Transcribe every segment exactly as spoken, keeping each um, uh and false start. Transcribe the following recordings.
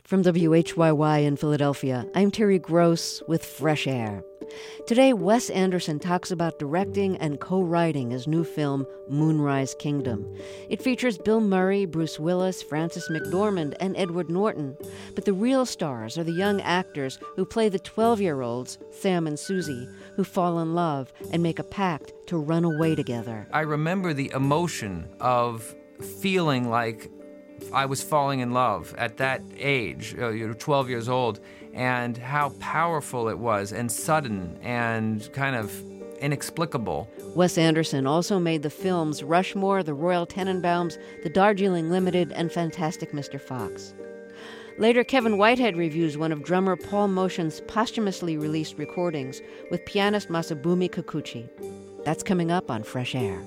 From W H Y Y in Philadelphia, I'm Terry Gross with Fresh Air. Today, Wes Anderson talks about directing and co-writing his new film, Moonrise Kingdom. It features Bill Murray, Bruce Willis, Frances McDormand, and Edward Norton. But the real stars are the young actors who play the twelve-year-olds, Sam and Susie, who fall in love and make a pact to run away together. I remember the emotion of feeling like I was falling in love at that age, uh, you know, twelve years old, and how powerful it was, and sudden, and kind of inexplicable. Wes Anderson also made the films Rushmore, The Royal Tenenbaums, The Darjeeling Limited, and Fantastic Mister Fox. Later, Kevin Whitehead reviews one of drummer Paul Motian's posthumously released recordings with pianist Masabumi Kikuchi. That's coming up on Fresh Air.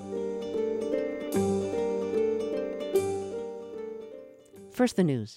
First, the news.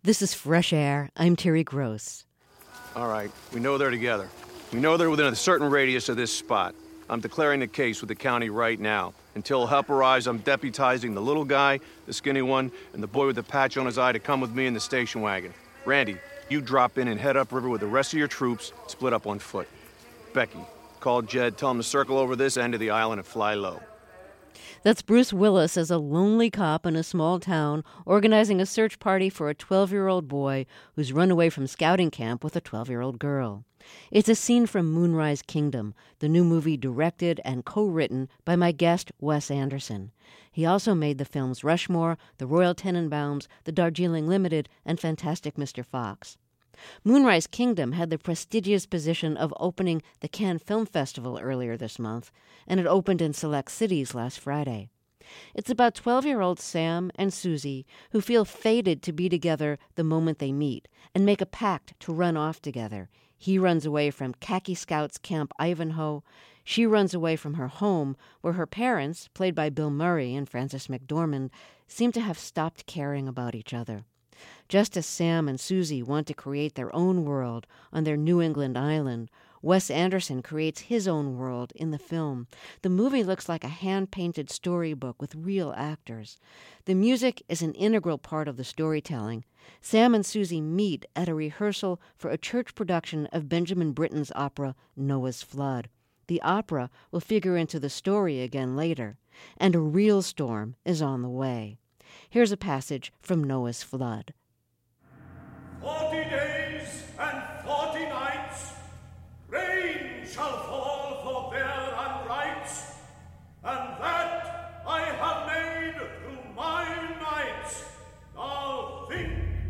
This is Fresh Air. I'm Terry Gross. All right, we know they're together. We know they're within a certain radius of this spot. I'm declaring the case with the county right now. Until help arrives, I'm deputizing the little guy, the skinny one, and the boy with the patch on his eye to come with me in the station wagon. Randy, you drop in and head upriver with the rest of your troops, split up on foot. Becky, call Jed, tell him to circle over this end of the island and fly low. That's Bruce Willis as a lonely cop in a small town organizing a search party for a twelve-year-old boy who's run away from scouting camp with a twelve-year-old girl. It's a scene from Moonrise Kingdom, the new movie directed and co-written by my guest, Wes Anderson. He also made the films Rushmore, The Royal Tenenbaums, The Darjeeling Limited, and Fantastic Mister Fox. Moonrise Kingdom had the prestigious position of opening the Cannes Film Festival earlier this month, and it opened in select cities last Friday. It's about twelve-year-old Sam and Susie who feel fated to be together the moment they meet and make a pact to run off together. He runs away from Khaki Scouts Camp Ivanhoe. She runs away from her home, where her parents, played by Bill Murray and Frances McDormand, seem to have stopped caring about each other. Just as Sam and Susie want to create their own world on their New England island, Wes Anderson creates his own world in the film. The movie looks like a hand-painted storybook with real actors. The music is an integral part of the storytelling. Sam and Susie meet at a rehearsal for a church production of Benjamin Britten's opera Noah's Flood. The opera will figure into the story again later, and a real storm is on the way. Here's a passage from Noah's Flood. Forty days and forty nights, rain shall fall for their unrights, and that I have made through my nights. Now think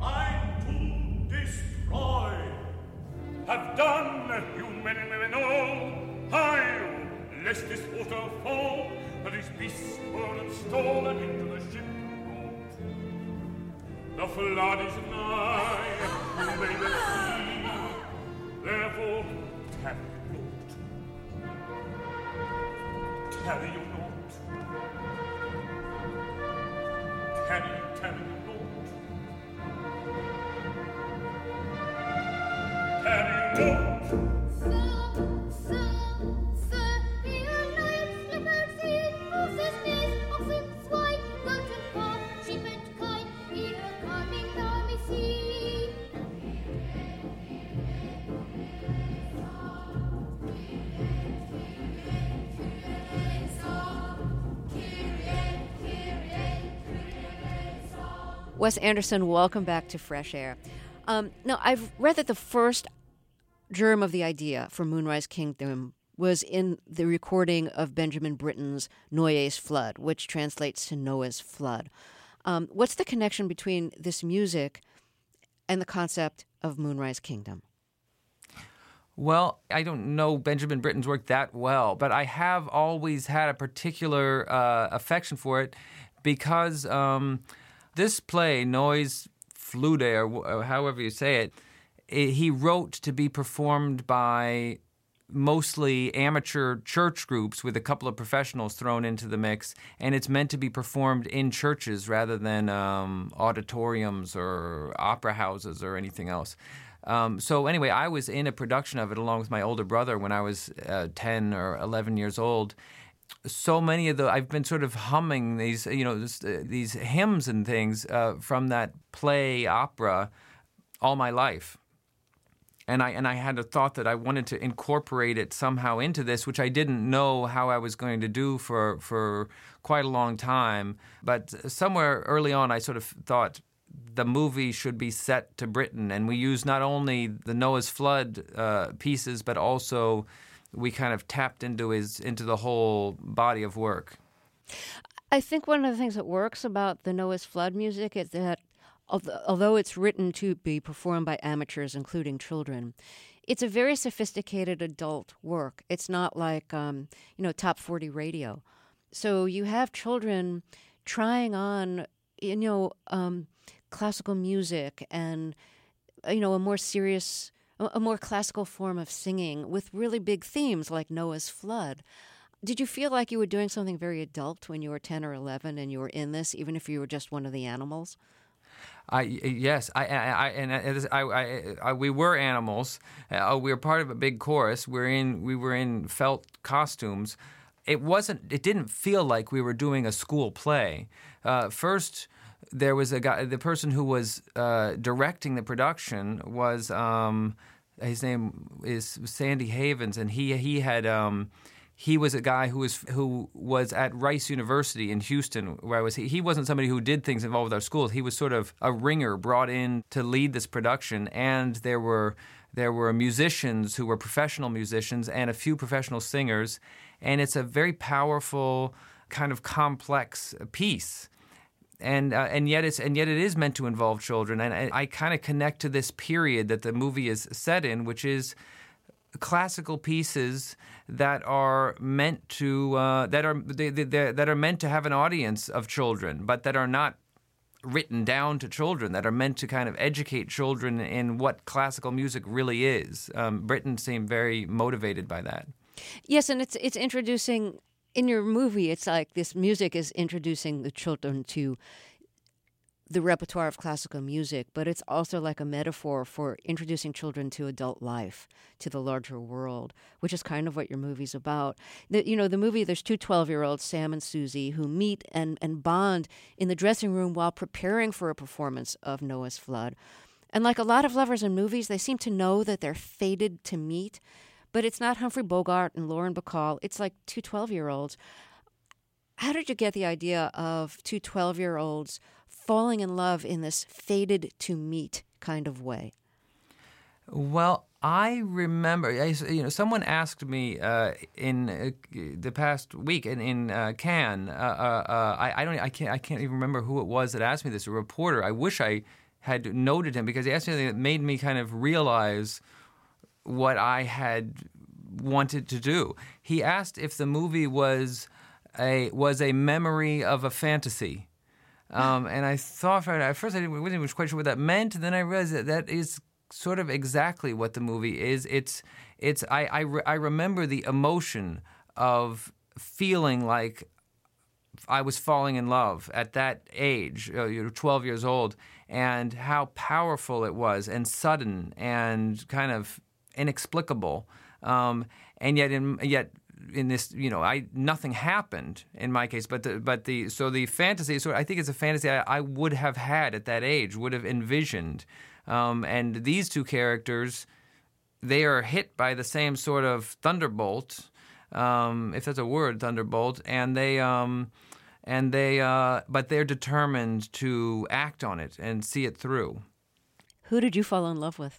I'm to destroy. Have done, you men and women all, high, lest this water fall, and this beast and stolen into the ship. The flood is nigh, you may well see, therefore tarry not. Tarry you not. Tarry, tarry you not. Tarry you not. Wes Anderson, welcome back to Fresh Air. Um, now, I've read that the first germ of the idea for Moonrise Kingdom was in the recording of Benjamin Britten's Noah's Flood, which translates to Noah's Flood. Um, what's the connection between this music and the concept of Moonrise Kingdom? Well, I don't know Benjamin Britten's work that well, but I have always had a particular uh, affection for it because um, this play, Noah's Flood, or however you say it, it, he wrote to be performed by mostly amateur church groups with a couple of professionals thrown into the mix, and it's meant to be performed in churches rather than um, auditoriums or opera houses or anything else. Um, so anyway, I was in a production of it along with my older brother when I was uh, ten or eleven years old. So many of the I've been sort of humming these, you know, this, uh, these hymns and things uh, from that play opera all my life. And I and I had a thought that I wanted to incorporate it somehow into this, which I didn't know how I was going to do for for quite a long time. But somewhere early on, I sort of thought the movie should be set to Britain, and we used not only the Noah's Flood uh, pieces, but also we kind of tapped into his into the whole body of work. I think one of the things that works about the Noah's Flood music is that although it's written to be performed by amateurs, including children, it's a very sophisticated adult work. It's not like, um, you know, top forty radio. So you have children trying on, you know, um, classical music and, you know, a more serious, a more classical form of singing with really big themes like Noah's Flood. Did you feel like you were doing something very adult when you were ten or eleven and you were in this, even if you were just one of the animals? I yes, I, I, I and I, I, I, we were animals. Uh, we were part of a big chorus. We're in, we were in felt costumes. It wasn't. It didn't feel like we were doing a school play. Uh, first, there was a guy. The person who was uh, directing the production was um, his name is Sandy Havens, and he he had. Um, He was a guy who was who was at Rice University in Houston, where I was. He, he wasn't somebody who did things involved with our schools. He was sort of a ringer brought in to lead this production, and there were there were musicians who were professional musicians and a few professional singers, and it's a very powerful kind of complex piece. And uh, and yet it's and yet it is meant to involve children, and I, I kind of connect to this period that the movie is set in, which is classical pieces that are meant to uh, that are they, they, that are meant to have an audience of children, but that are not written down to children. That are meant to kind of educate children in what classical music really is. Um, Britten seemed very motivated by that. Yes, and it's it's introducing in your movie. It's like this music is introducing the children to the repertoire of classical music, but it's also like a metaphor for introducing children to adult life, to the larger world, which is kind of what your movie's about. The, you know, the movie, there's two twelve-year-olds, Sam and Susie, who meet and, and bond in the dressing room while preparing for a performance of Noah's Flood. And like a lot of lovers in movies, they seem to know that they're fated to meet, but it's not Humphrey Bogart and Lauren Bacall. It's like two twelve-year-olds. How did you get the idea of two twelve-year-olds falling in love in this fated-to-meet kind of way? Well, I remember, you know, someone asked me uh, in uh, the past week in, in uh, Cannes. Uh, uh, uh, I, I don't, I can't, I can't even remember who it was that asked me this. A reporter. I wish I had noted him because he asked me something that made me kind of realize what I had wanted to do. He asked if the movie was a was a memory of a fantasy. Um, and I thought, at first I wasn't even quite sure what that meant. And then I realized that that is sort of exactly what the movie is. It's, it's. I, I, re- I remember the emotion of feeling like I was falling in love at that age, uh, you know, twelve years old, and how powerful it was, and sudden, and kind of inexplicable. Um, and yet, in, yet. In this, you know, I nothing happened in my case, but the, but the so the fantasy. So I think it's a fantasy I, I would have had at that age, would have envisioned. Um, and these two characters, they are hit by the same sort of thunderbolt, um, if that's a word, thunderbolt, and they um, and they uh, but they're determined to act on it and see it through. Who did you fall in love with?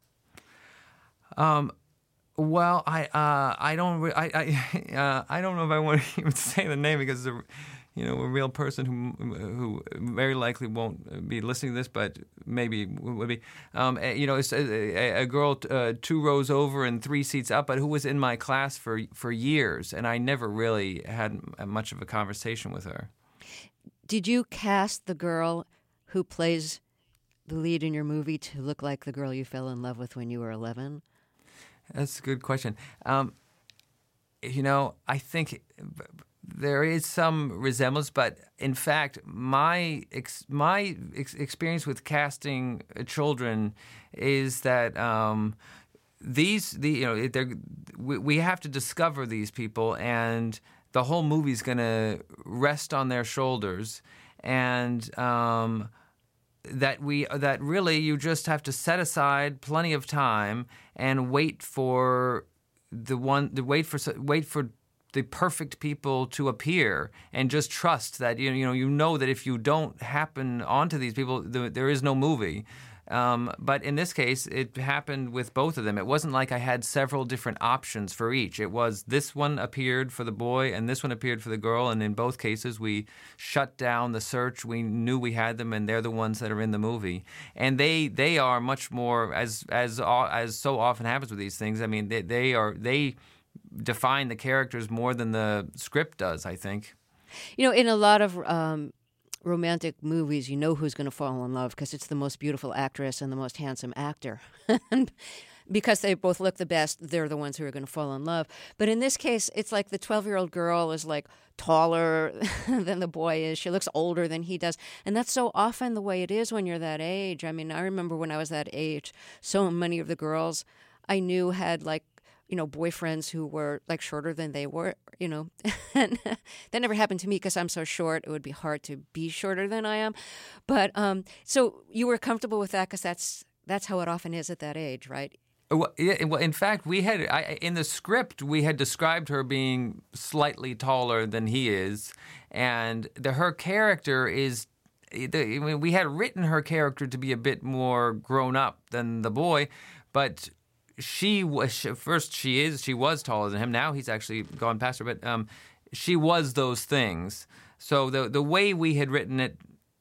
Um. Well, I uh, I don't re- I I, uh, I don't know if I want to even say the name because it's a, you know, a real person who who very likely won't be listening to this, but maybe would be. Um, you know, it's a, a girl uh, two rows over and three seats up, but who was in my class for for years, and I never really had much of a conversation with her. Did you cast the girl who plays the lead in your movie to look like the girl you fell in love with when you were eleven? That's a good question. Um, you know, I think there is some resemblance, but in fact, my ex- my ex- experience with casting children is that um, these the you know they're, we, we have to discover these people, and the whole movie's going to rest on their shoulders, and. Um, That we that really you just have to set aside plenty of time and wait for the one the wait for wait for the perfect people to appear, and just trust that you know you know you know that if you don't happen onto these people, the, there is no movie. Um, but in this case, it happened with both of them. It wasn't like I had several different options for each. It was this one appeared for the boy and this one appeared for the girl. And in both cases, we shut down the search. We knew we had them, and they're the ones that are in the movie. And they they are much more, as as as so often happens with these things. I mean, they, they are they define the characters more than the script does, I think. You know, in a lot of um, romantic movies, you know who's going to fall in love because it's the most beautiful actress and the most handsome actor. because they both look the best, they're the ones who are going to fall in love. But in this case, it's like the twelve-year-old girl is like taller than the boy is. She looks older than he does. And that's so often the way it is when you're that age. I mean, I remember when I was that age, so many of the girls I knew had like, you know, boyfriends who were like shorter than they were, you know. And that never happened to me because I'm so short. It would be hard to be shorter than I am. But um, so you were comfortable with that because that's that's how it often is at that age, right? Well, yeah, well, in fact, we had I, in the script we had described her being slightly taller than he is, and the, her character is. The, I mean, we had written her character to be a bit more grown up than the boy, but. She was first. She is. She was taller than him. Now he's actually gone past her. But um, she was those things. So the the way we had written it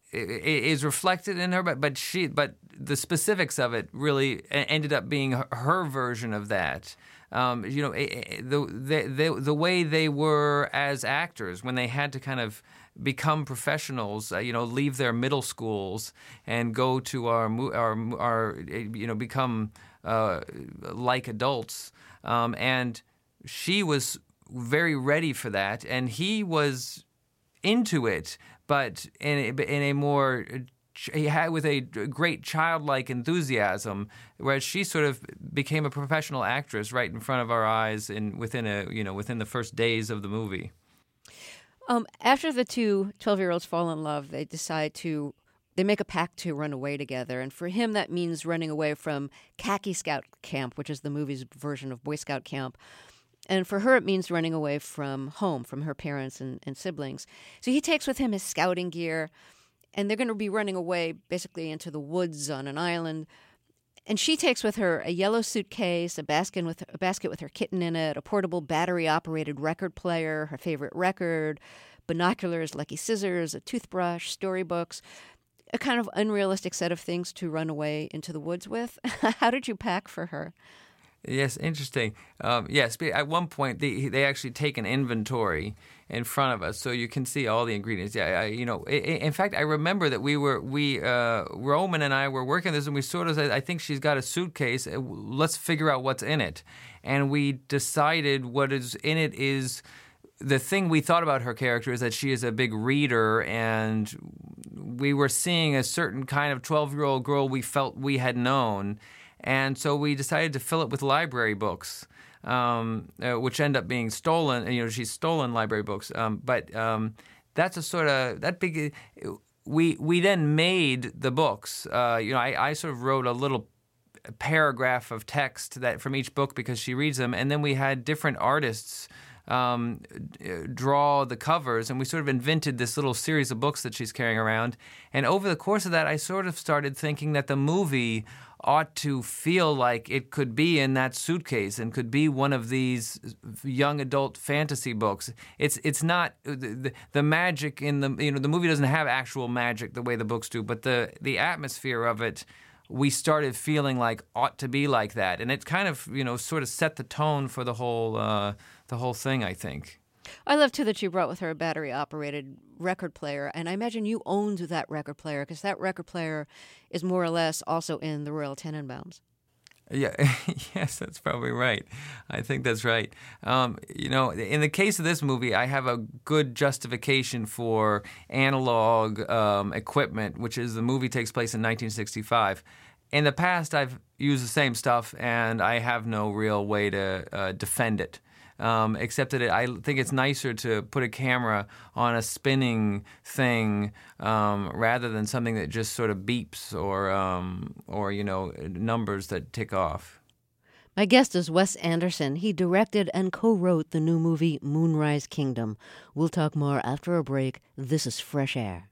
is reflected in her. But but she. But the specifics of it really ended up being her, her version of that. Um, you know, the, the the the way they were as actors when they had to kind of become professionals, uh, you know, leave their middle schools and go to our our our you know become. Uh, like adults, um, and she was very ready for that, and he was into it, but in a, in a more he had with a great childlike enthusiasm, whereas she sort of became a professional actress right in front of our eyes, in within a you know within the first days of the movie. Um, after the two twelve-year-olds fall in love, they decide to. They make a pact to run away together, and for him that means running away from Khaki Scout Camp, which is the movie's version of Boy Scout Camp. And for her it means running away from home, from her parents and, and siblings. So he takes with him his scouting gear, and they're going to be running away basically into the woods on an island. And she takes with her a yellow suitcase, a basket with a basket with her kitten in it, a portable battery-operated record player, her favorite record, binoculars, lucky scissors, a toothbrush, storybooks. A kind of unrealistic set of things to run away into the woods with. How did you pack for her? Yes, interesting. Um, yes, at one point they they actually take an inventory in front of us, so you can see all the ingredients. Yeah, I, you know. In fact, I remember that we were we uh, Roman and I were working this, and we sort of said, "I think she's got a suitcase. Let's figure out what's in it." And we decided what is in it is. The thing we thought about her character is that she is a big reader, and we were seeing a certain kind of twelve-year-old girl we felt we had known, and so we decided to fill it with library books, um, uh, which end up being stolen. You know, she's stolen library books, um, but um, that's a sort of that big. We we then made the books. Uh, you know, I, I sort of wrote a little paragraph of text that from each book because she reads them, and then we had different artists. Um, draw the covers, and we sort of invented this little series of books that she's carrying around. And over the course of that, I sort of started thinking that the movie ought to feel like it could be in that suitcase and could be one of these young adult fantasy books. It's it's not the, the, the magic in the you know the movie doesn't have actual magic the way the books do, but the the atmosphere of it. We started feeling like ought to be like that, and it kind of you know sort of set the tone for the whole uh, the whole thing. I think. I love too that she brought with her a battery-operated record player, and I imagine you owned that record player because that record player is more or less also in the Royal Tenenbaums. Yeah, yes, that's probably right. I think that's right. Um, you know, in the case of this movie, I have a good justification for analog um, equipment, which is the movie takes place in nineteen sixty-five. In the past, I've used the same stuff, and I have no real way to uh, defend it. Um, except that it, I think it's nicer to put a camera on a spinning thing um, rather than something that just sort of beeps or, um, or you know, numbers that tick off. My guest is Wes Anderson. He directed and co-wrote the new movie Moonrise Kingdom. We'll talk more after a break. This is Fresh Air.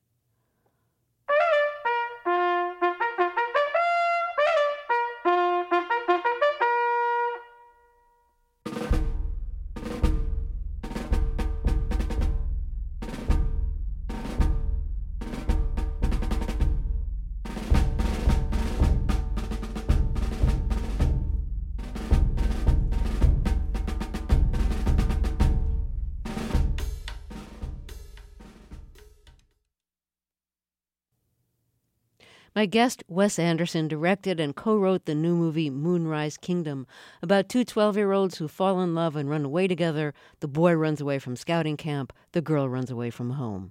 My guest, Wes Anderson, directed and co-wrote the new movie Moonrise Kingdom, about two twelve-year-olds who fall in love and run away together. The boy runs away from scouting camp. The girl runs away from home.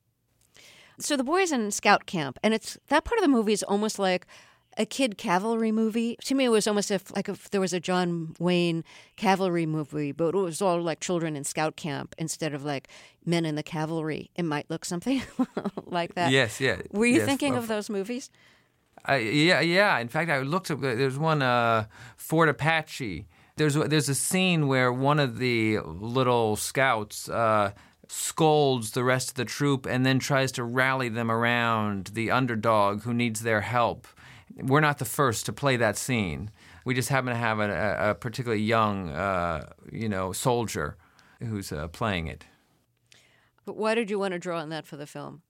So the boy's in scout camp, and it's that part of the movie is almost like a kid cavalry movie. To me, it was almost if, like if there was a John Wayne cavalry movie, but it was all like children in scout camp instead of like men in the cavalry. It might look something like that. Yes, yeah. Were you yes, thinking well, of those movies? Uh, yeah, yeah. In fact, I looked up. There's one, uh, Fort Apache. There's there's a scene where one of the little scouts uh, scolds the rest of the troop and then tries to rally them around the underdog who needs their help. We're not the first to play that scene. We just happen to have a, a particularly young, uh, you know, soldier who's uh, playing it. But why did you want to draw on that for the film?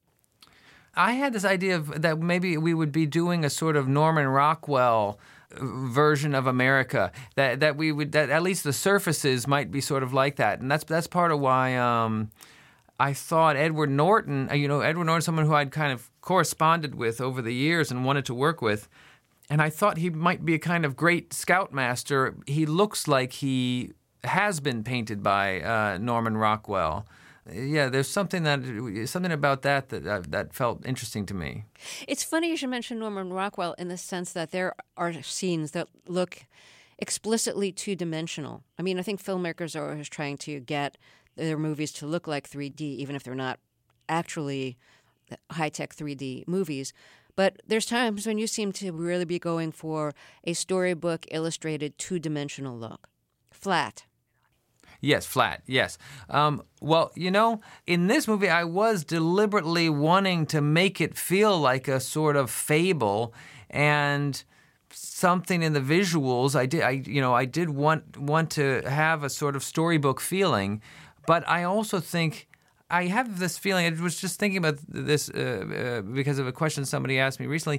I had this idea of that maybe we would be doing a sort of Norman Rockwell version of America. That that we would that at least the surfaces might be sort of like that, and that's that's part of why. Um, I thought Edward Norton, you know, Edward Norton, someone who I'd kind of corresponded with over the years and wanted to work with, and I thought he might be a kind of great scoutmaster. He looks like he has been painted by uh, Norman Rockwell. Yeah, there's something that something about that that uh, that felt interesting to me. It's funny you should mention Norman Rockwell in the sense that there are scenes that look explicitly two-dimensional. I mean, I think filmmakers are always trying to get their movies to look like three D, even if they're not actually high-tech three D movies. But there's times when you seem to really be going for a storybook illustrated two-dimensional look. Flat. Yes, flat, yes. Um, well, you know, in this movie, I was deliberately wanting to make it feel like a sort of fable and something in the visuals. I did, I, you know, I did want want to have a sort of storybook feeling. But I also think, I have this feeling, I was just thinking about this uh, uh, because of a question somebody asked me recently.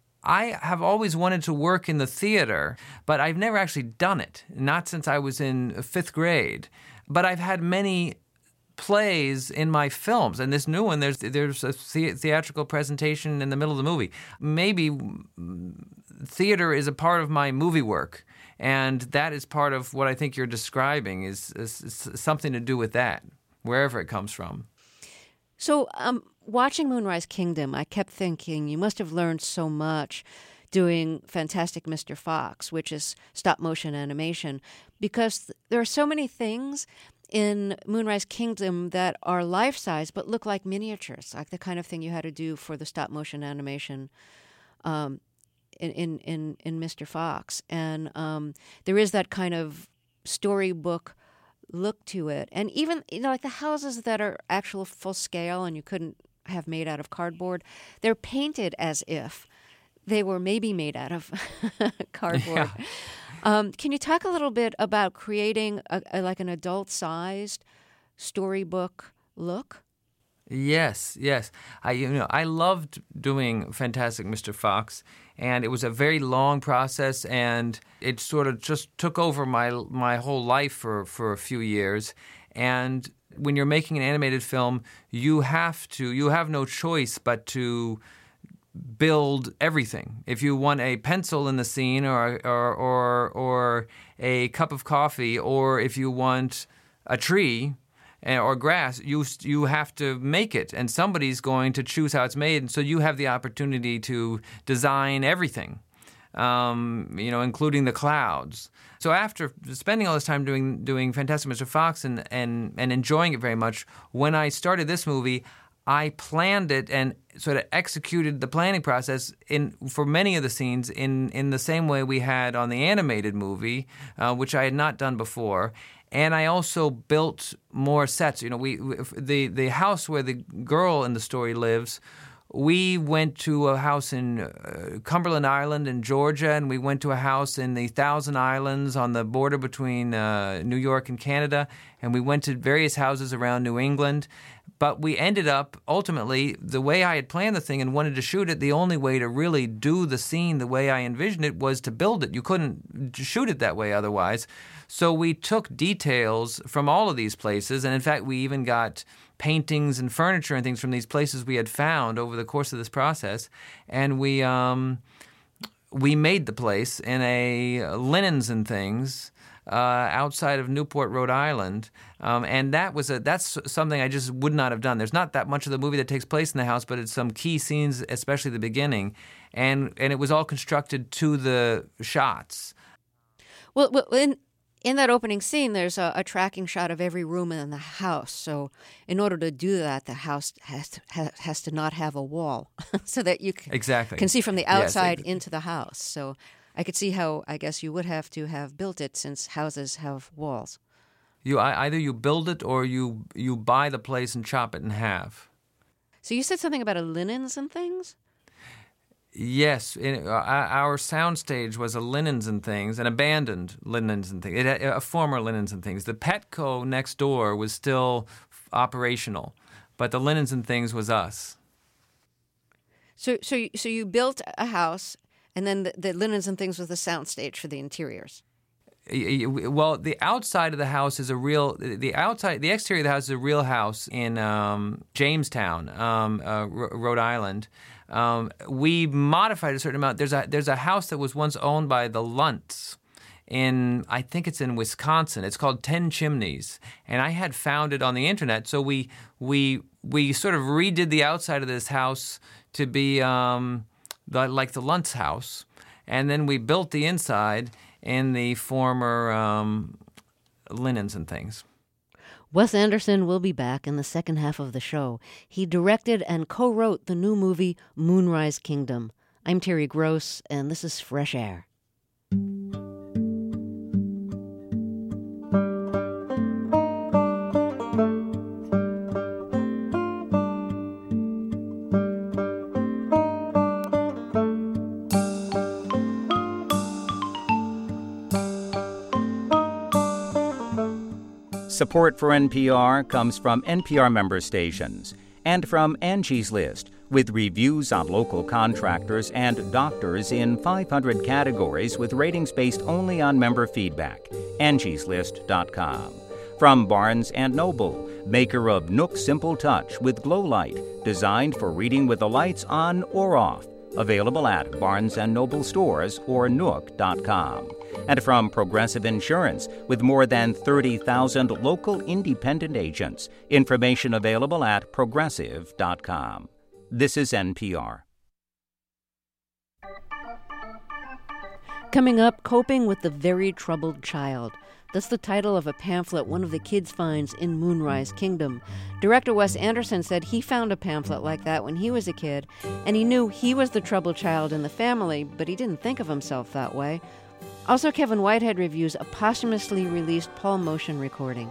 I have always wanted to work in the theater, but I've never actually done it, not since I was in fifth grade. But I've had many plays in my films, and this new one, there's there's a the- theatrical presentation in the middle of the movie. Maybe theater is a part of my movie work. And that is part of what I think you're describing is, is, is something to do with that, wherever it comes from. So um, watching Moonrise Kingdom, I kept thinking you must have learned so much doing Fantastic Mister Fox, which is stop-motion animation, because there are so many things in Moonrise Kingdom that are life-size but look like miniatures, like the kind of thing you had to do for the stop-motion animation um In, in, in, in Mister Fox. And um, there is that kind of storybook look to it. And even, you know, like the houses that are actual full scale and you couldn't have made out of cardboard, they're painted as if they were maybe made out of cardboard. Yeah. Um, can you talk a little bit about creating a, a, like an adult-sized storybook look? Yes, yes. I you know I loved doing Fantastic Mister Fox, and it was a very long process, and it sort of just took over my my whole life for, for a few years. And when you're making an animated film, you have to you have no choice but to build everything. If you want a pencil in the scene, or or or, or a cup of coffee, or if you want a tree or grass, you you have to make it, and somebody's going to choose how it's made, and so you have the opportunity to design everything, um, you know, including the clouds. So after spending all this time doing doing Fantastic Mister Fox and, and, and enjoying it very much, when I started this movie, I planned it and sort of executed the planning process in for many of the scenes in, in the same way we had on the animated movie, uh, which I had not done before. And I also built more sets. You know, we the the house where the girl in the story lives, we went to a house in uh, Cumberland Island in Georgia, and we went to a house in the Thousand Islands on the border between uh, New York and Canada, and we went to various houses around New England. But we ended up, ultimately, the way I had planned the thing and wanted to shoot it, the only way to really do the scene the way I envisioned it was to build it. You couldn't shoot it that way otherwise. So we took details from all of these places, and in fact, we even got paintings and furniture and things from these places we had found over the course of this process, and we um, we made the place in a linens and things uh, outside of Newport, Rhode Island, um, and that was a that's something I just would not have done. There's not that much of the movie that takes place in the house, but it's some key scenes, especially the beginning, and and it was all constructed to the shots. Well, well in in that opening scene, there's a, a tracking shot of every room in the house. So, in order to do that, the house has to, ha, has to not have a wall, so that you can, exactly. can see from the outside yes, into the house. So, I could see how I guess you would have to have built it, since houses have walls. You either you build it or you you buy the place and chop it in half. So you said something about a linens and things? Yes, in, uh, our soundstage was a Linens and Things, an abandoned Linens and Things, it, a former Linens and Things. The Petco next door was still operational, but the Linens and Things was us. So, so, you, so you built a house, and then the, the Linens and Things was the soundstage for the interiors. Well, the outside of the house is a real. The outside, the exterior of the house is a real house in um, Jamestown, um, uh, R- Rhode Island. Um, we modified a certain amount. There's a there's a house that was once owned by the Luntz in, I think it's in Wisconsin. It's called Ten Chimneys, and I had found it on the internet. So we we we sort of redid the outside of this house to be um, the, like the Luntz house, and then we built the inside in the former um, Linens and Things. Wes Anderson will be back in the second half of the show. He directed and co-wrote the new movie Moonrise Kingdom. I'm Terry Gross, and this is Fresh Air. Support for N P R comes from N P R member stations and from Angie's List, with reviews on local contractors and doctors in five hundred categories with ratings based only on member feedback. Angie's List dot com. From Barnes and Noble, maker of Nook Simple Touch with Glow Light, designed for reading with the lights on or off. Available at Barnes and Noble stores or nook dot com. And from Progressive Insurance, with more than thirty thousand local independent agents. Information available at progressive dot com. This is N P R. Coming up, Coping with the Very Troubled Child. That's the title of a pamphlet one of the kids finds in Moonrise Kingdom. Director Wes Anderson said he found a pamphlet like that when he was a kid, and he knew he was the troubled child in the family, but he didn't think of himself that way. Also, Kevin Whitehead reviews a posthumously released Paul Motion recording.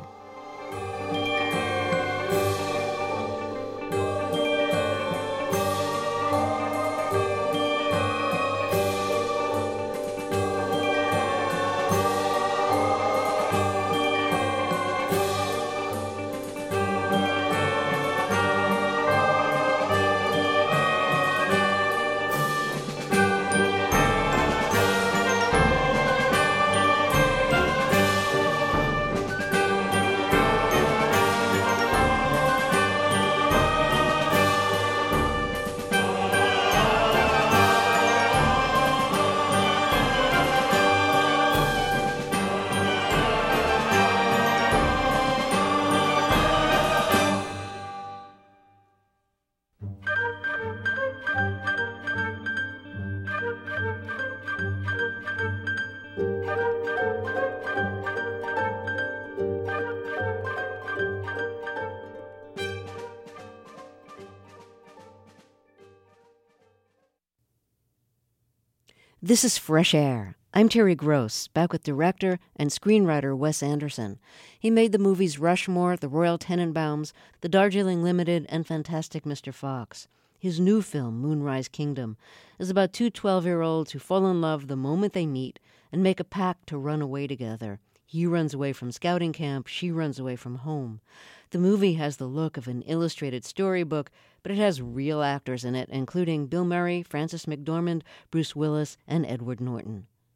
This is Fresh Air. I'm Terry Gross, back with director and screenwriter Wes Anderson. He made the movies Rushmore, The Royal Tenenbaums, The Darjeeling Limited, and Fantastic Mister Fox. His new film, Moonrise Kingdom, is about two twelve-year-olds who fall in love the moment they meet and make a pact to run away together. He runs away from scouting camp, she runs away from home. The movie has the look of an illustrated storybook, but it has real actors in it, including Bill Murray, Frances McDormand, Bruce Willis, and Edward Norton.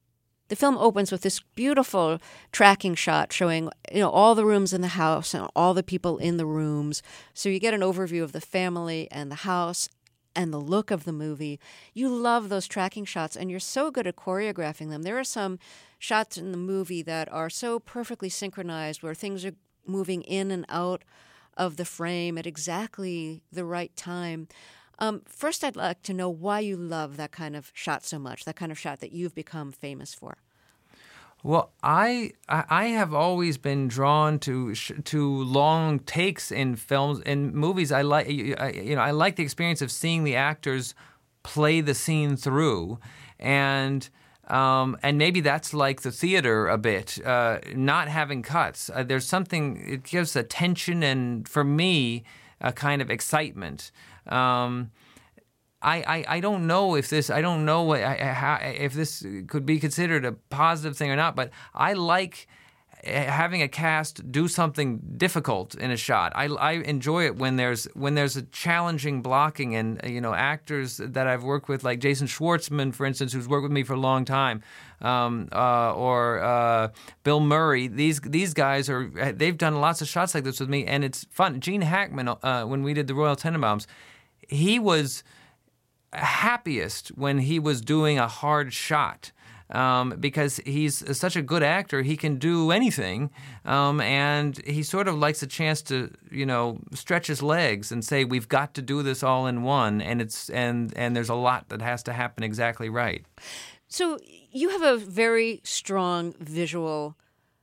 the film opens with this beautiful tracking shot showing, you know, all the rooms in the house and all the people in the rooms. So you get an overview of the family and the house and the look of the movie. You love those tracking shots, and you're so good at choreographing them. There are some shots in the movie that are so perfectly synchronized where things are moving in and out of the frame at exactly the right time. Um, first, I'd like to know why you love that kind of shot so much, that kind of shot that you've become famous for. Well, I I have always been drawn to to long takes in films and movies. I like you know I like the experience of seeing the actors play the scene through, and um, and maybe that's like the theater a bit, uh, not having cuts. Uh, there's something, it gives a tension and, for me, a kind of excitement. Um, I, I, I don't know if this I don't know what, how, if this could be considered a positive thing or not, but I like having a cast do something difficult in a shot. I, I enjoy it when there's when there's a challenging blocking, and you know actors that I've worked with, like Jason Schwartzman, for instance, who's worked with me for a long time, um, uh, or uh, Bill Murray. These these guys are they've done lots of shots like this with me, and it's fun. Gene Hackman, uh, when we did the Royal Tenenbaums, he was happiest when he was doing a hard shot. Um, because he's such a good actor, he can do anything, um, and he sort of likes a chance to, you know, stretch his legs and say, "We've got to do this all in one," and it's and and there's a lot that has to happen exactly right. So you have a very strong visual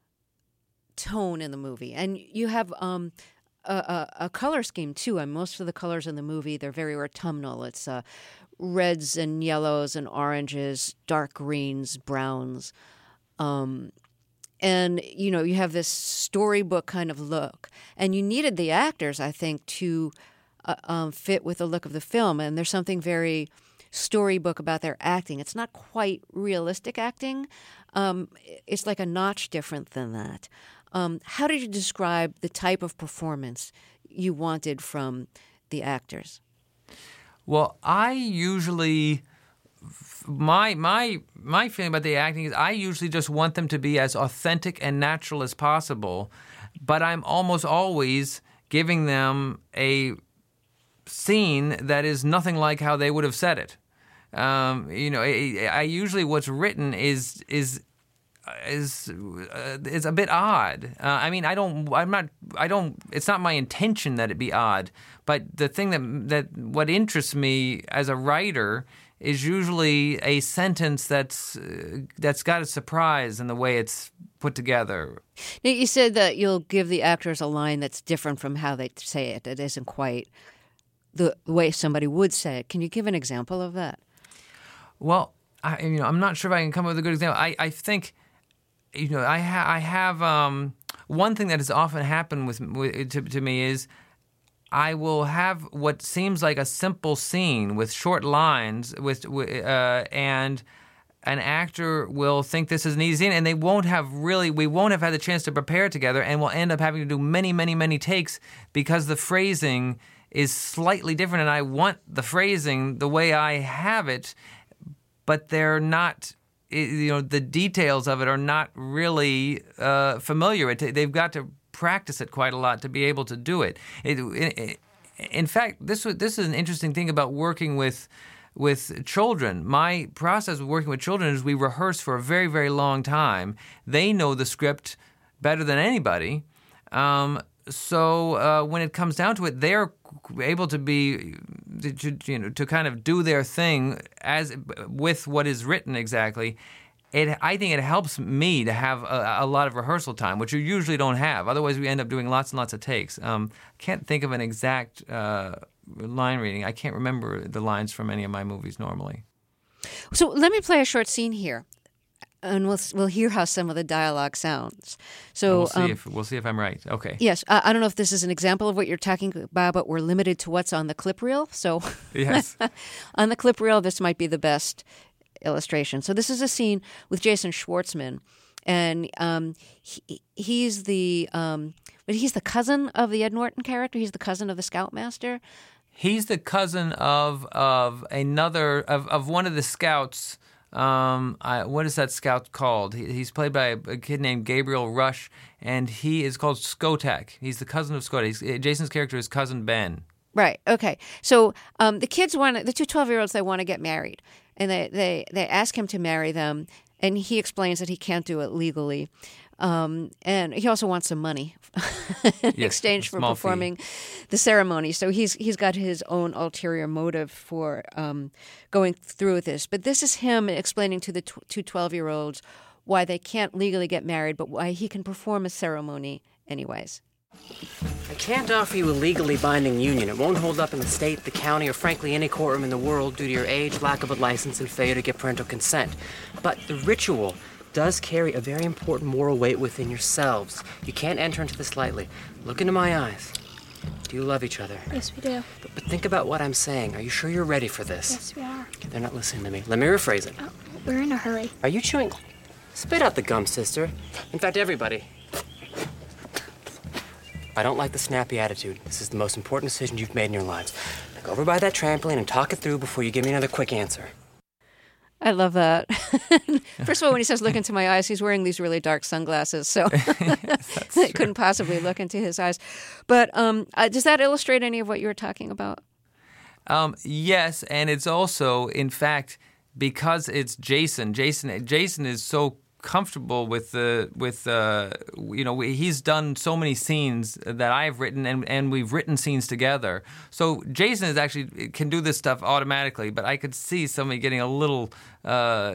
tone in the movie, and you have um, a, a, a color scheme too. And most of the colors in the movie, they're very autumnal. It's uh, reds and yellows and oranges, dark greens, browns. Um, and, you know, you have this storybook kind of look. And you needed the actors, I think, to uh, um, fit with the look of the film. And there's something very storybook about their acting. It's not quite realistic acting. Um, it's like a notch different than that. Um, how did you describe the type of performance you wanted from the actors? Well, I usually, my my my feeling about the acting is I usually just want them to be as authentic and natural as possible, but I'm almost always giving them a scene that is nothing like how they would have said it. Um, you know, I, I usually what's written is is. is uh, is a bit odd. Uh, I mean, I don't. I'm not. I don't. It's not my intention that it be odd. But the thing that that what interests me as a writer is usually a sentence that's uh, that's got a surprise in the way it's put together. Now, you said that you'll give the actors a line that's different from how they say it. It isn't quite the way somebody would say it. Can you give an example of that? Well, I, you know, I'm not sure if I can come up with a good example. I, I think. You know, I, ha- I have um, one thing that has often happened with, with to, to me is I will have what seems like a simple scene with short lines, with uh, and an actor will think this is an easy scene, and they won't have really, we won't have had the chance to prepare it together, and we'll end up having to do many, many, many takes because the phrasing is slightly different, and I want the phrasing the way I have it, but they're not. It, you know, the details of it are not really uh, familiar. It, they've got to practice it quite a lot to be able to do it. It, it in fact, this this is an interesting thing about working with with children. My process of working with children is we rehearse for a very, very long time. They know the script better than anybody. Um, so uh, when it comes down to it, they're able to be, to, you know, to kind of do their thing as with what is written exactly. It, I think it helps me to have a, a lot of rehearsal time, which you usually don't have. Otherwise, we end up doing lots and lots of takes. Um, I can't think of an exact uh, line reading. I can't remember the lines from any of my movies normally. So let me play a short scene here, and we'll we'll hear how some of the dialogue sounds. So we'll see um, if we'll see if I'm right. Okay. Yes, I, I don't know if this is an example of what you're talking about, but we're limited to what's on the clip reel. So yes, on the clip reel, this might be the best illustration. So this is a scene with Jason Schwartzman, and um, he, he's the um, but he's the cousin of the Ed Norton character. He's the cousin of the Scoutmaster. He's the cousin of of another of, of one of the scouts Um, I, what is that scout called? He, he's played by a, a kid named Gabriel Rush, and he is called Skotak. He's the cousin of Skotak. He's, Jason's character is cousin Ben. Right. Okay. So um, the kids want the two twelve-year-olds. They want to get married, and they, they they ask him to marry them, and he explains that he can't do it legally, um, and he also wants some money in yes, exchange for performing fee. the ceremony. So he's he's got his own ulterior motive for um, going through with this. But this is him explaining to the t- two twelve-year-olds why they can't legally get married, but why he can perform a ceremony anyways. I can't offer you a legally binding union. It won't hold up in the state, the county, or frankly any courtroom in the world due to your age, lack of a license, and failure to get parental consent. But the ritual does carry a very important moral weight within yourselves. You can't enter into this lightly. Look into my eyes. Do you love each other? Yes, we do. But, but think about what I'm saying. Are you sure you're ready for this? Yes, we are. Okay, they're not listening to me. Let me rephrase it. Oh, we're in a hurry. Are you chewing? Spit out the gum, sister. In fact, everybody. I don't like the snappy attitude. This is the most important decision you've made in your lives. Now go over by that trampoline and talk it through before you give me another quick answer. I love that. First of all, when he says look into my eyes, he's wearing these really dark sunglasses, so yes, I couldn't possibly look into his eyes. But um, uh, does that illustrate any of what you were talking about? Um, yes, and it's also, in fact, because it's Jason. Jason, Jason is so comfortable with the with uh, you know he's done so many scenes that I've written and, and we've written scenes together. So Jason is actually can do this stuff automatically, but I could see somebody getting a little uh,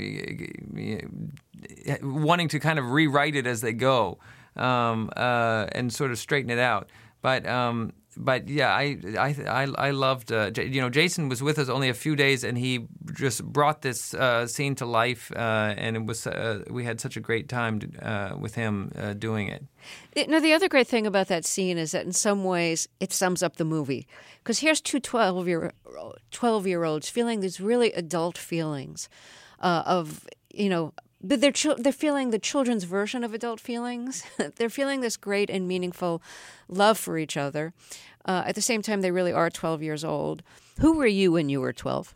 wanting to kind of rewrite it as they go um, uh, and sort of straighten it out. But um, but yeah, I I I, I loved uh, you know Jason was with us only a few days and he just brought this uh, scene to life uh, and it was uh, we had such a great time to, uh, with him uh, doing it. It, no, the other great thing about that scene is that in some ways it sums up the movie because here's two twelve-year-olds feeling these really adult feelings uh, of you know. But they're ch- they're feeling the children's version of adult feelings. They're feeling this great and meaningful love for each other. Uh, at the same time, they really are twelve years old. Who were you when you were twelve?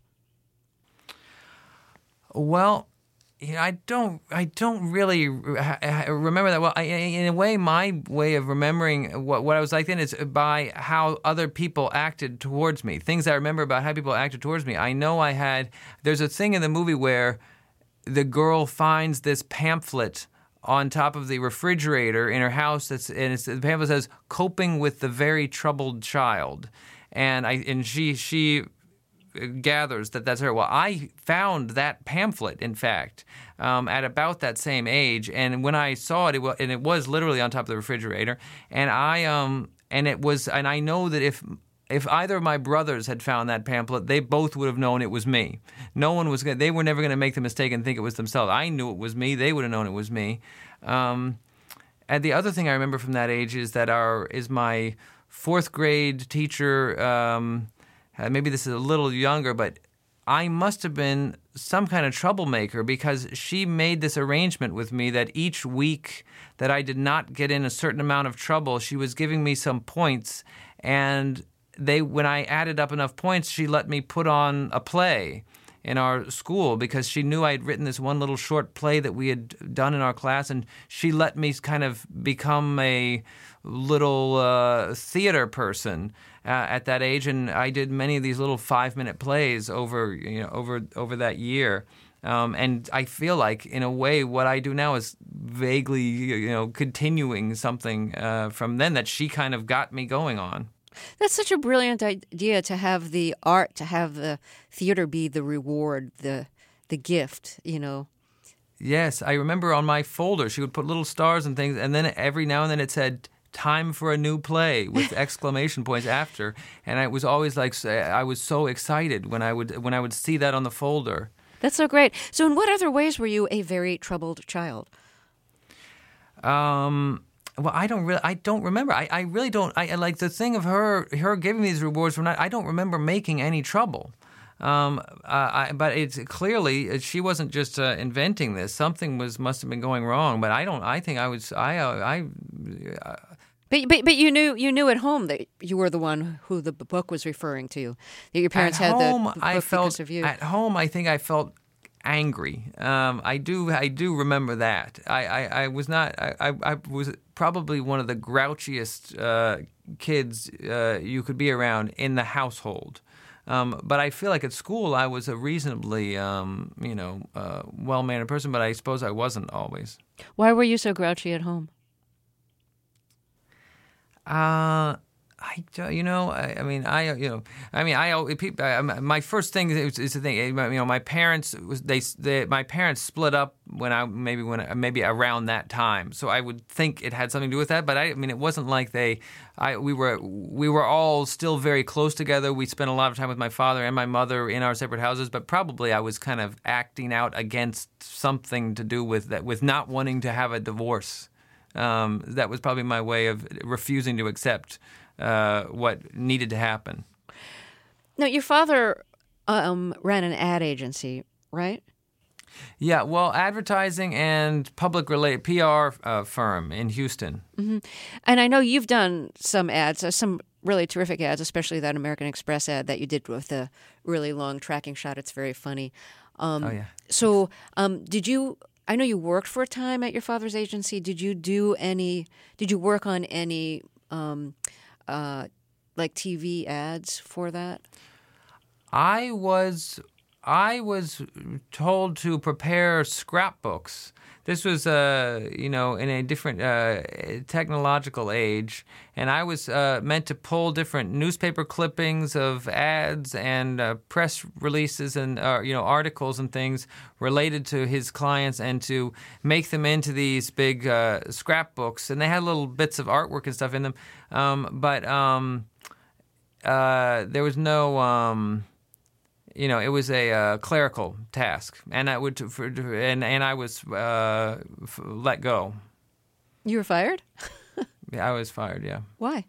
Well, you know, I don't I don't really remember that well. I, in a way, my way of remembering what, what I was like then is by how other people acted towards me. Things I remember about how people acted towards me. I know I had. There's a thing in the movie where the girl finds this pamphlet on top of the refrigerator in her house. That's and it's, the pamphlet says "Coping with the Very Troubled Child," and I and she she gathers that that's her. Well, I found that pamphlet, in fact, um, at about that same age, and when I saw it, it was, and it was literally on top of the refrigerator, and I um and it was, and I know that if. If either of my brothers had found that pamphlet, they both would have known it was me. No one was going. They were never going to make the mistake and think it was themselves. I knew it was me. They would have known it was me. Um, and the other thing I remember from that age is that our is my fourth grade teacher. Um, maybe this is a little younger, but I must have been some kind of troublemaker because she made this arrangement with me that each week that I did not get in a certain amount of trouble, she was giving me some points and. They, when I added up enough points, she let me put on a play in our school because she knew I had written this one little short play that we had done in our class, and she let me kind of become a little uh, theater person uh, at that age, and I did many of these little five-minute plays over, you know, over over that year. Um, and I feel like, in a way, what I do now is vaguely, you know, continuing something uh, from then that she kind of got me going on. That's such a brilliant idea to have the art, to have the theater be the reward, the the gift, you know. Yes, I remember on my folder she would put little stars and things, and then every now and then it said, time for a new play with exclamation points after. And I was always like, I was so excited when I would when I would see that on the folder. That's so great. So in what other ways were you a very troubled child? Um... Well, I don't really. I don't remember. I, I really don't. I, I like the thing of her. Her giving me these rewards from not. I don't remember making any trouble. Um, uh, I, but it's clearly she wasn't just uh, inventing this. Something was must have been going wrong. But I don't. I think I was. I. Uh, I. Uh, but but but you knew you knew at home that you were the one who the book was referring to. That your parents at had home, the book I felt, because of you. At home, I think I felt angry. Um, I do I do remember that. I, I, I was not I, I, I was probably one of the grouchiest uh, kids uh, you could be around in the household. Um, but I feel like at school I was a reasonably um, you know uh, well-mannered person, but I suppose I wasn't always. Why were you so grouchy at home? Uh I, you know, I, I mean, I, you know, I mean, I, people, I, my first thing is, is the thing, you know, my parents was they, they, my parents split up when I maybe when maybe around that time, so I would think it had something to do with that. But I, I mean, it wasn't like they, I, we were, we were all still very close together. We spent a lot of time with my father and my mother in our separate houses, but probably I was kind of acting out against something to do with that, with not wanting to have a divorce. Um, that was probably my way of refusing to accept Uh, what needed to happen. Now, your father um, ran an ad agency, right? Yeah, well, advertising and public related P R uh, firm in Houston. Mm-hmm. And I know you've done some ads, uh, some really terrific ads, especially that American Express ad that you did with the really long tracking shot. It's very funny. Um, oh, yeah. So um, did you... I know you worked for a time at your father's agency. Did you do any... Did you work on any... Um, Uh, like T V ads for that? I was I was told to prepare scrapbooks. This was, uh, you know, in a different uh, technological age, and I was uh, meant to pull different newspaper clippings of ads and uh, press releases and uh, you know articles and things related to his clients, and to make them into these big uh, scrapbooks. And they had little bits of artwork and stuff in them, um, but um, uh, there was no. Um, You know, it was a uh, clerical task, and I would, for, and and I was uh, f- let go. You were fired? Yeah, I was fired. Yeah. Why?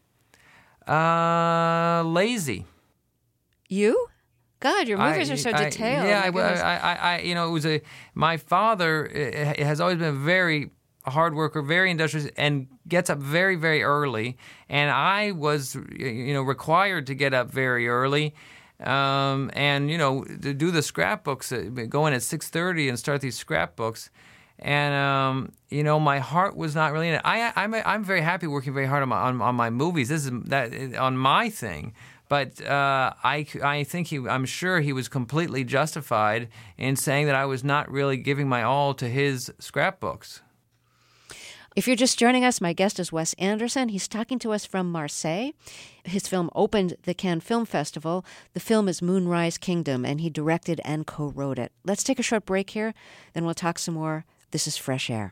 Uh, lazy. You? God, your movies I, are so I, detailed. Yeah, Oh, I, I, I, you know, it was a. My father uh, has always been a very hard worker, very industrious, and gets up very, very early. And I was, you know, required to get up very early. Um, and, you know, to do the scrapbooks, uh, go in at six thirty and start these scrapbooks. And, um, you know, my heart was not really in it. I, I'm, I'm very happy working very hard on my, on, on my movies. This is that on my thing. But uh, I, I think he, I'm sure he was completely justified in saying that I was not really giving my all to his scrapbooks. If you're just joining us, my guest is Wes Anderson. He's talking to us from Marseille. His film opened the Cannes Film Festival. The film is Moonrise Kingdom, and he directed and co-wrote it. Let's take a short break here, then we'll talk some more. This is Fresh Air.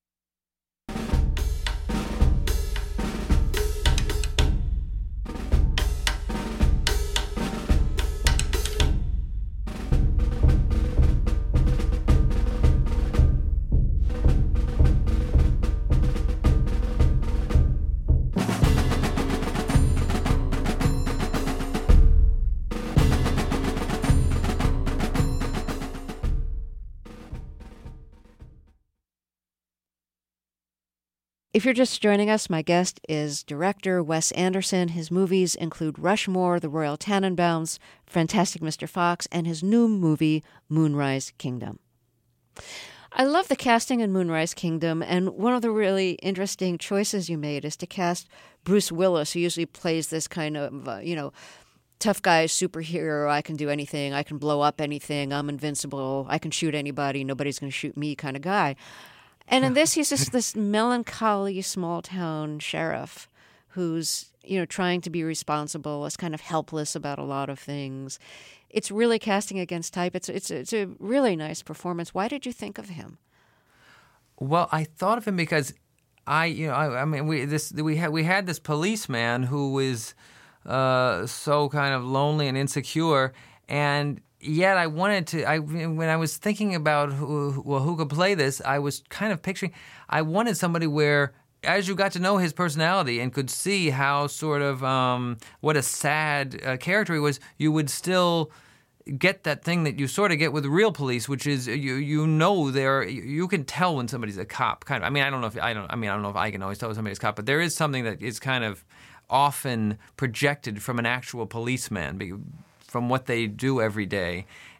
If you're just joining us, my guest is director Wes Anderson. His movies include Rushmore, The Royal Tenenbaums, Fantastic Mister Fox, and his new movie, Moonrise Kingdom. I love the casting in Moonrise Kingdom, and one of the really interesting choices you made is to cast Bruce Willis, who usually plays this kind of, uh, you know, tough guy, superhero, I can do anything, I can blow up anything, I'm invincible, I can shoot anybody, nobody's going to shoot me kind of guy. And in this, he's just this melancholy small-town sheriff who's, you know, trying to be responsible, is kind of helpless about a lot of things. It's really casting against type. It's it's it's a really nice performance. Why did you think of him? Well, I thought of him because I, you know, I, I mean, we this we had we had this policeman who was uh, so kind of lonely and insecure, and yet I wanted to. I when I was thinking about who, well, who could play this, I was kind of picturing. I wanted somebody where, as you got to know his personality and could see how sort of um, what a sad uh, character he was, you would still get that thing that you sort of get with real police, which is you you know they're you can tell when somebody's a cop. Kind of. I mean, I don't know if I don't. I mean, I don't know if I can always tell when somebody's a cop, but there is something that is kind of often projected from an actual policeman, from what they do every day.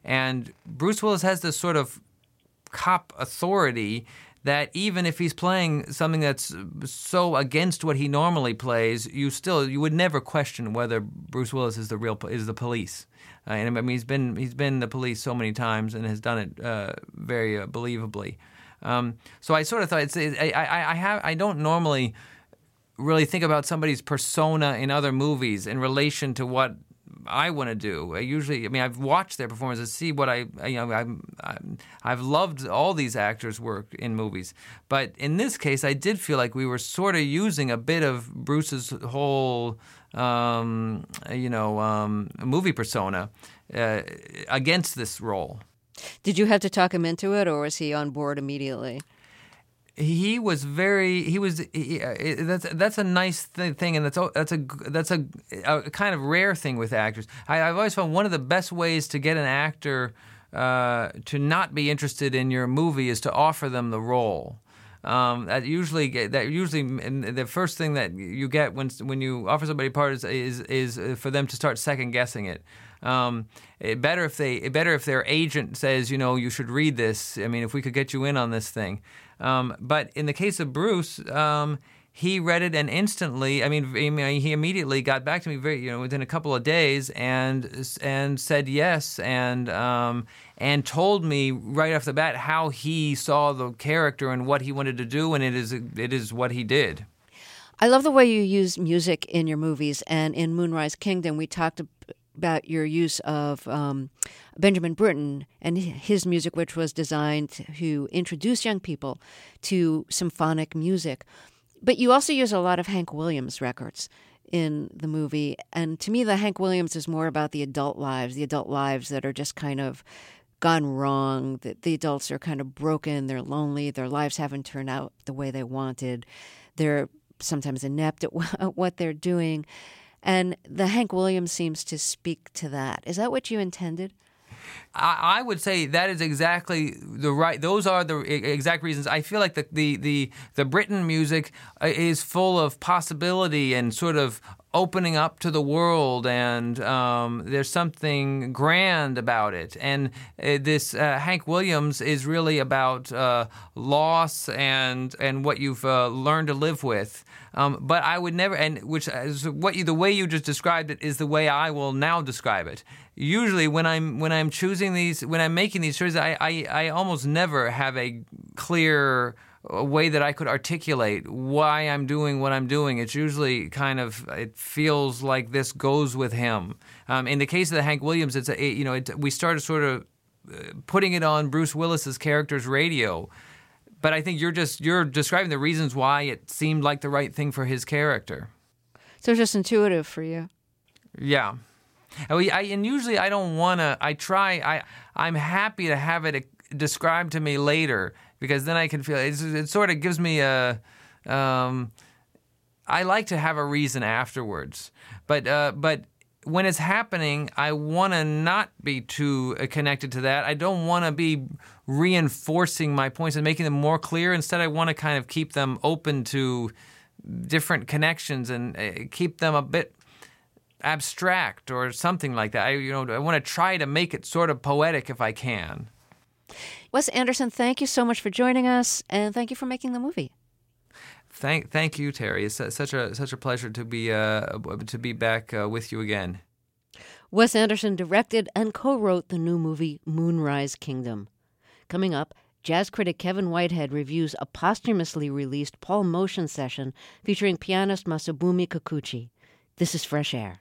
And Bruce Willis has this sort of cop authority that even if he's playing something that's so against what he normally plays, you still you would never question whether Bruce Willis is the real is the police. Uh, and I mean, he's been he's been the police so many times and has done it uh, very uh, believably. Um, so I sort of thought it's, I, I I have I don't normally really think about somebody's persona in other movies in relation to what I want to do. I usually, I mean, I've watched their performances, see what I, you know, I'm, I'm, I've loved all these actors' work in movies. But in this case, I did feel like we were sort of using a bit of Bruce's whole, um, you know, um, movie persona uh, against this role. Did you have to talk him into it, or was he on board immediately? He was very. He was. He, that's that's a nice th- thing, and that's that's a that's a, a kind of rare thing with actors. I, I've always found one of the best ways to get an actor uh, to not be interested in your movie is to offer them the role. Um, that usually that usually the first thing that you get when when you offer somebody a part is is, is for them to start second guessing it. Um, it better if they it better if their agent says, you know, you should read this. I mean, if we could get you in on this thing. Um, but in the case of Bruce, um, he read it and instantly, I mean, he immediately got back to me very, you know, within a couple of days and and said yes and um, and told me right off the bat how he saw the character and what he wanted to do, and it is it is what he did. I love the way you use music in your movies, and in Moonrise Kingdom, we talked about your use of um, Benjamin Britten and his music, which was designed to introduce young people to symphonic music. But you also use a lot of Hank Williams records in the movie. And to me, the Hank Williams is more about the adult lives, the adult lives that are just kind of gone wrong, that the adults are kind of broken, they're lonely, their lives haven't turned out the way they wanted. They're sometimes inept at what they're doing. And the Hank Williams seems to speak to that. Is that what you intended? I, I would say that is exactly the right. Those are the exact reasons. I feel like the the the, the Britten music is full of possibility and sort of opening up to the world, and um, there's something grand about it. And uh, this uh, Hank Williams is really about uh, loss and and what you've uh, learned to live with. Um, but I would never, and which is what you, the way you just described it is the way I will now describe it. Usually, when I'm when I'm choosing these, when I'm making these choices, I, I, I almost never have a clear way that I could articulate why I'm doing what I'm doing. It's usually kind of, it feels like this goes with him. Um, in the case of the Hank Williams, it's a, it, you know it, we started sort of putting it on Bruce Willis's character's radio. But I think you're just you're describing the reasons why it seemed like the right thing for his character. So it's just intuitive for you. Yeah. I, I, and usually I don't want to, I try, I, I'm happy to have it described to me later because then I can feel, it, it sort of gives me a, um, I like to have a reason afterwards. But, uh, but when it's happening, I want to not be too connected to that. I don't want to be reinforcing my points and making them more clear. Instead, I want to kind of keep them open to different connections and uh, keep them a bit abstract or something like that. I, you know, I want to try to make it sort of poetic if I can. Wes Anderson, thank you so much for joining us, and thank you for making the movie. Thank, thank you, Terry. It's such a such a pleasure to be uh, to be back uh, with you again. Wes Anderson directed and co-wrote the new movie Moonrise Kingdom. Coming up, jazz critic Kevin Whitehead reviews a posthumously released Paul Motion session featuring pianist Masabumi Kikuchi. This is Fresh Air.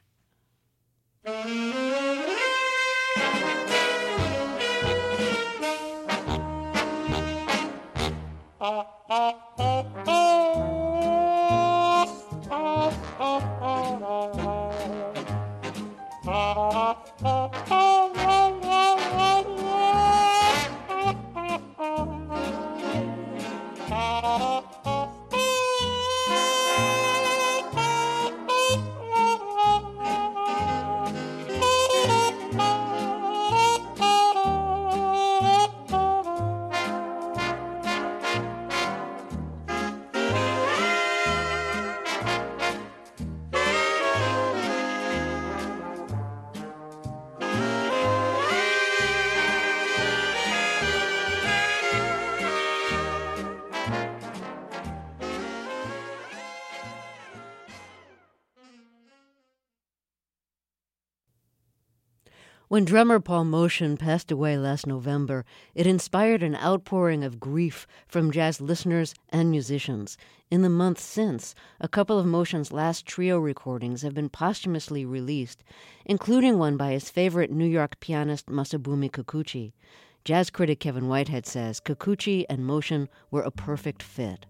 When drummer Paul Motian passed away last November, it inspired an outpouring of grief from jazz listeners and musicians. In the months since, a couple of Motian's last trio recordings have been posthumously released, including one by his favorite New York pianist Masabumi Kikuchi. Jazz critic Kevin Whitehead says Kikuchi and Motian were a perfect fit.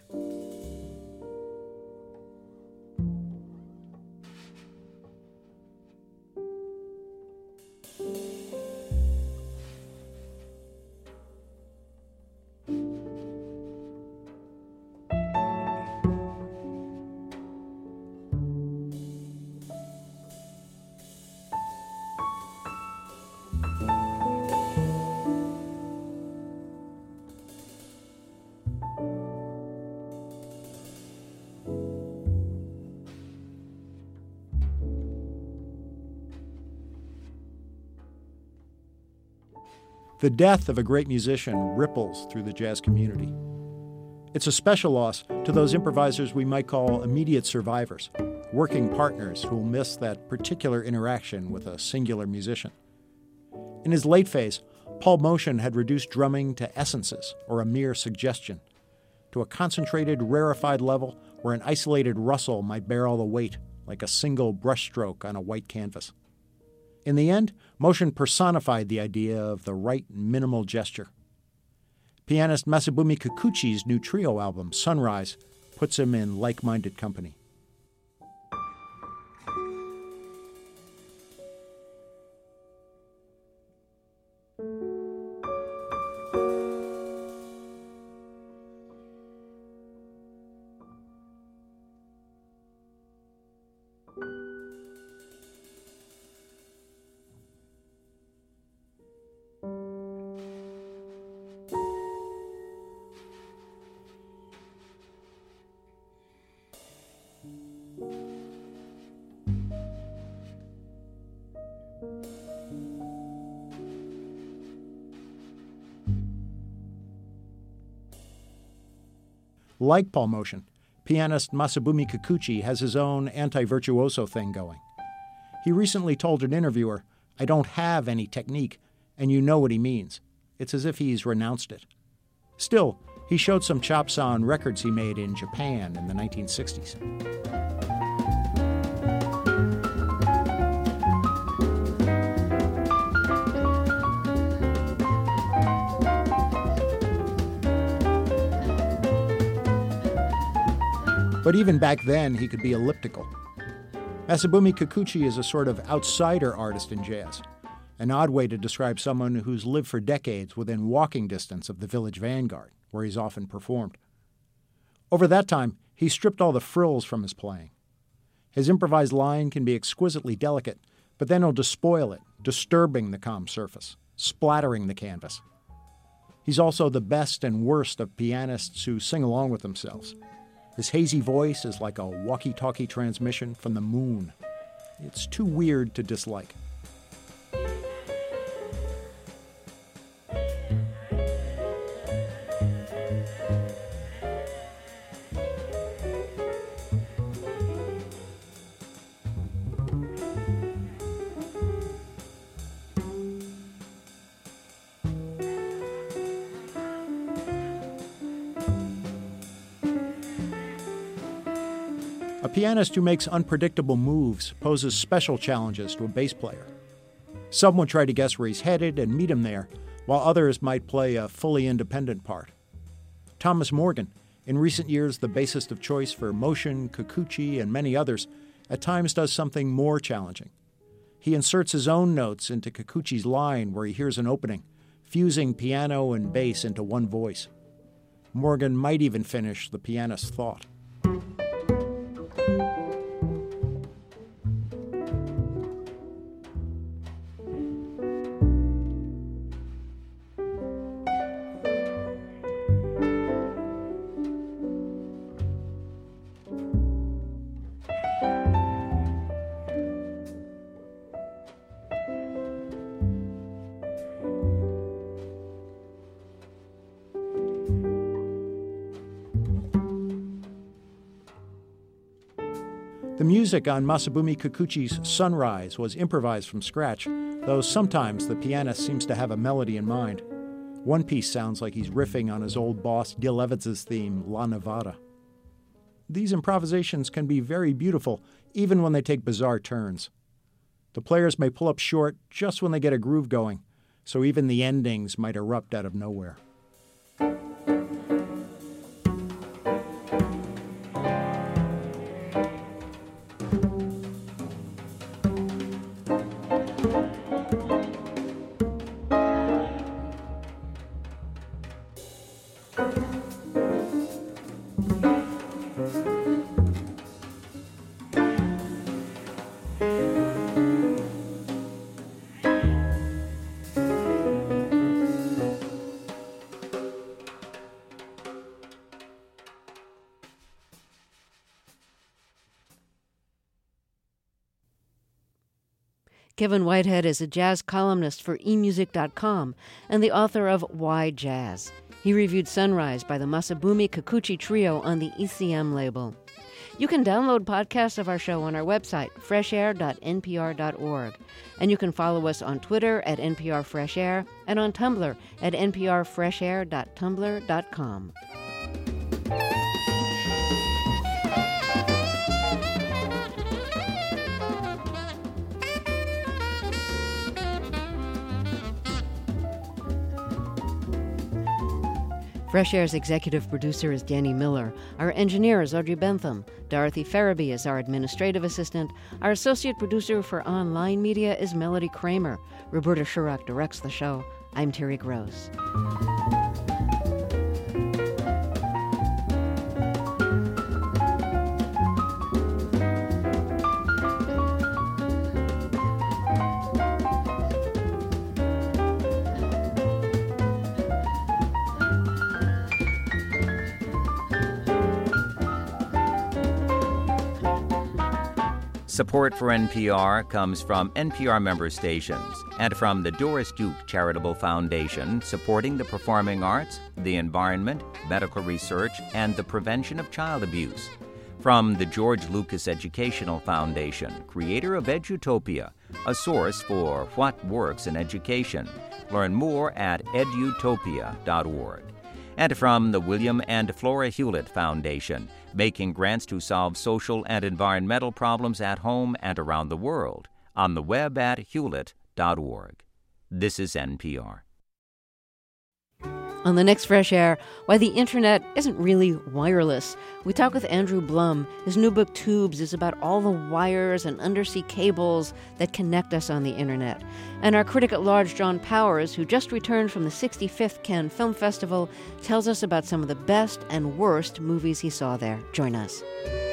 The death of a great musician ripples through the jazz community. It's a special loss to those improvisers we might call immediate survivors, working partners who'll miss that particular interaction with a singular musician. In his late phase, Paul Motian had reduced drumming to essences or a mere suggestion, to a concentrated, rarefied level where an isolated rustle might bear all the weight, like a single brushstroke on a white canvas. In the end, Motian personified the idea of the right minimal gesture. Pianist Masabumi Kikuchi's new trio album, Sunrise, puts him in like-minded company. Like Paul Motian, pianist Masabumi Kikuchi has his own anti-virtuoso thing going. He recently told an interviewer, "I don't have any technique, and you know what he means." It's as if he's renounced it. Still, he showed some chops on records he made in Japan in the nineteen sixties. But even back then, he could be elliptical. Masabumi Kikuchi is a sort of outsider artist in jazz, an odd way to describe someone who's lived for decades within walking distance of the Village Vanguard, where he's often performed. Over that time, he stripped all the frills from his playing. His improvised line can be exquisitely delicate, but then he'll despoil it, disturbing the calm surface, splattering the canvas. He's also the best and worst of pianists who sing along with themselves. His hazy voice is like a walkie-talkie transmission from the moon. It's too weird to dislike. A pianist who makes unpredictable moves poses special challenges to a bass player. Some would try to guess where he's headed and meet him there, while others might play a fully independent part. Thomas Morgan, in recent years the bassist of choice for Motian, Kikuchi, and many others, at times does something more challenging. He inserts his own notes into Kikuchi's line where he hears an opening, fusing piano and bass into one voice. Morgan might even finish the pianist's thought. The music on Masabumi Kikuchi's Sunrise was improvised from scratch though sometimes the pianist seems to have a melody in mind. One piece sounds like he's riffing on his old boss Gil Evans's theme, La Nevada. These improvisations can be very beautiful, even when they take bizarre turns. The players may pull up short just when they get a groove going, so even the endings might erupt out of nowhere. Kevin Whitehead is a jazz columnist for e music dot com and the author of Why Jazz. He reviewed Sunrise by the Masabumi Kikuchi Trio on the E C M label. You can download podcasts of our show on our website, fresh air dot n p r dot org. And you can follow us on Twitter at N P R Fresh Air and on Tumblr at n p r fresh air dot tumblr dot com. Fresh Air's executive producer is Danny Miller. Our engineer is Audrey Bentham. Dorothy Farabee is our administrative assistant. Our associate producer for online media is Melody Kramer. Roberta Shurak directs the show. I'm Terry Gross. Support for N P R comes from N P R member stations and from the Doris Duke Charitable Foundation, supporting the performing arts, the environment, medical research, and the prevention of child abuse. From the George Lucas Educational Foundation, creator of Edutopia, a source for what works in education. Learn more at edutopia dot org. And from the William and Flora Hewlett Foundation, making grants to solve social and environmental problems at home and around the world, on the web at hewlett dot org. This is N P R. On the next Fresh Air, why the internet isn't really wireless. We talk with Andrew Blum. His new book, Tubes, is about all the wires and undersea cables that connect us on the internet. And our critic at large, John Powers, who just returned from the sixty-fifth Cannes Film Festival, tells us about some of the best and worst movies he saw there. Join us.